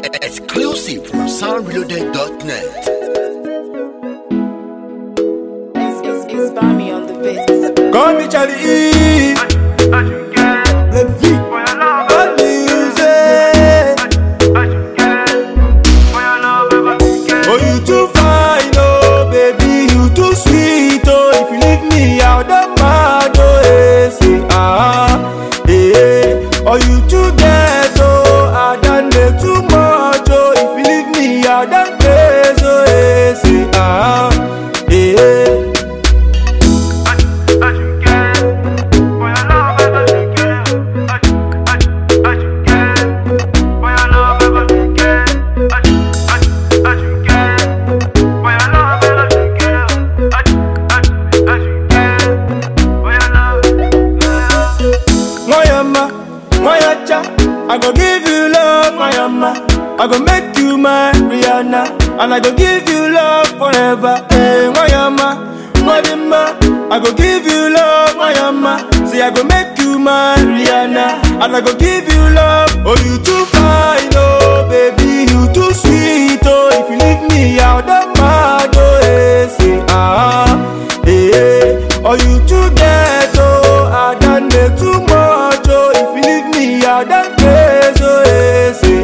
Exclusive from soundreloaded.net. It's Bami on the beat. Call me Charlie E. Let V. Bad music. Oh, you too fine, oh baby, you too sweet, oh. If you leave me out, I'm mad, oh, say oh, you too dead, oh. I done it too much, oh. If you leave me out, I'm crazy, oh, say I go give you love, my mama. I go make you my Rihanna, and I go give you love forever. Hey, my mama, I go give you love, my mama. See, I go make you my Rihanna, and I go give you love. Oh, you too fine, oh baby, you too sweet, oh. If you leave me out, I'm mad, oh, say oh, you too dead, oh. I done it too much, oh. If you leave me out, I'm crazy, oh, say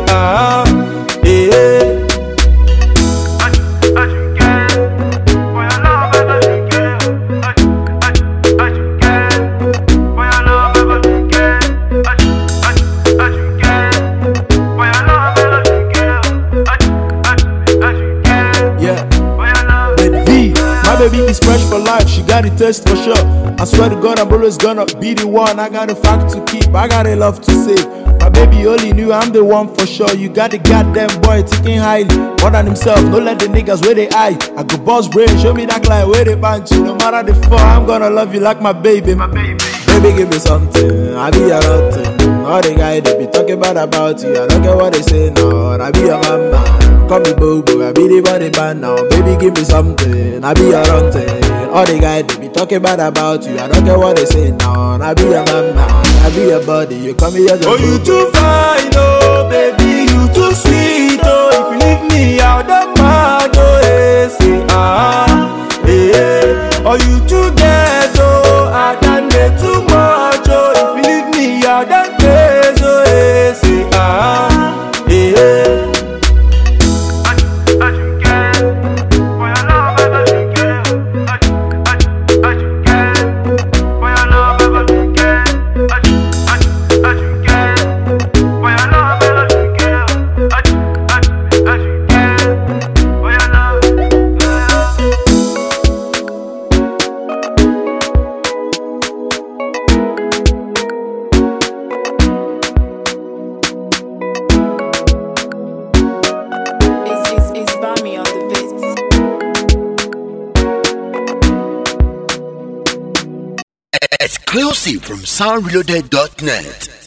baby is fresh for life, she got the taste for sure. I swear to God, I'm always gonna be the one. I got a fact to keep, I got a love to say. My baby only knew I'm the one for sure. You got the goddamn boy thinking highly, more than himself. Don't let the niggas where they eye. I go boss brain, show me that client where they punch you. No matter the fall, I'm gonna love you like my baby. Baby, give me something, I be a rotten. All the guys they be talking about you, I don't care what they say now. I be your mama. Call me Bobo, I be the body band now. Baby, give me something, I be your rotten. All the guys they be talking about you, I don't care what they say now. I be your mama, I be your body, you call me as a you too fine, oh baby, you too sweet, oh. If you leave me out, I'm mad, oh, say oh, you too dead, oh. I done it too much, oh. If you leave me out, I'm crazy, oh, say It's Bami on the beat. Exclusive from soundreloaded.net.